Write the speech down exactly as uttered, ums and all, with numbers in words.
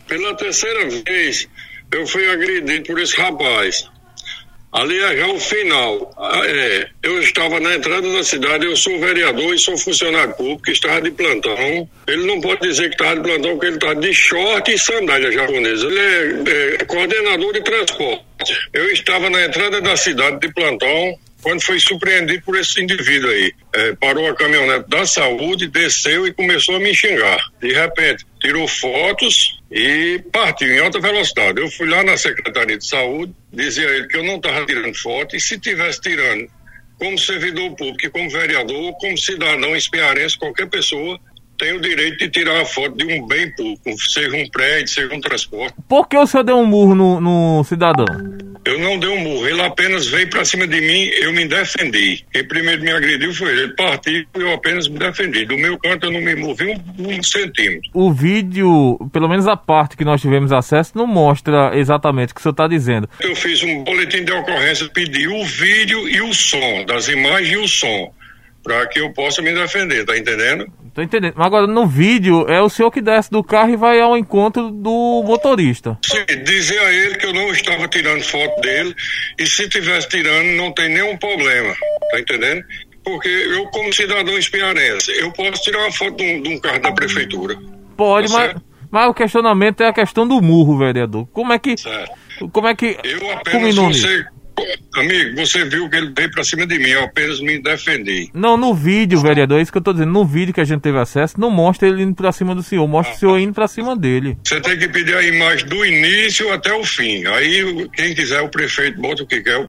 Pela terceira vez, eu fui agredido por esse rapaz. Ali é já o final. É, eu estava na entrada da cidade, eu sou vereador e sou funcionário público, estava de plantão. Ele não pode dizer que estava de plantão, porque ele está de short e sandália japonesa. Ele é, é coordenador de transporte. Eu estava na entrada da cidade de plantão, quando foi surpreendido por esse indivíduo aí. É, parou a caminhonete da saúde, desceu e começou a me xingar. De repente, tirou fotos e partiu em alta velocidade. Eu fui lá na Secretaria de Saúde, dizia a ele que eu não estava tirando foto, e se estivesse tirando, como servidor público, como vereador, como cidadão espiarense, qualquer pessoa tem o direito de tirar a foto de um bem público, seja um prédio, seja um transporte. Por que o senhor deu um murro no, no cidadão? Eu não dei um murro, ele apenas veio pra cima de mim, eu me defendi. Quem primeiro me agrediu foi ele, ele partiu e eu apenas me defendi. Do meu canto eu não me movi um, um centímetro. O vídeo, pelo menos a parte que nós tivemos acesso, não mostra exatamente o que o senhor está dizendo. Eu fiz um boletim de ocorrência, pedi o vídeo e o som, das imagens e o som, para que eu possa me defender, tá entendendo? Tô entendendo. Mas agora, no vídeo, é o senhor que desce do carro e vai ao encontro do motorista. Sim, dizer a ele que eu não estava tirando foto dele, e se tivesse tirando, não tem nenhum problema, tá entendendo? Porque eu, como cidadão espiarense, eu posso tirar uma foto de um, de um carro da prefeitura. Pode, tá, mas, mas o questionamento é a questão do murro, vereador. Como é que... Certo. Como é que... Eu apenas, você... Amigo, você viu que ele veio pra cima de mim, eu apenas me defendi. Não, no vídeo, vereador, é isso que eu tô dizendo. No vídeo que a gente teve acesso, não mostra ele indo pra cima do senhor, mostra ah, o senhor indo pra cima dele. Você tem que pedir a imagem do início até o fim. Aí, quem quiser, o prefeito bota o que quer.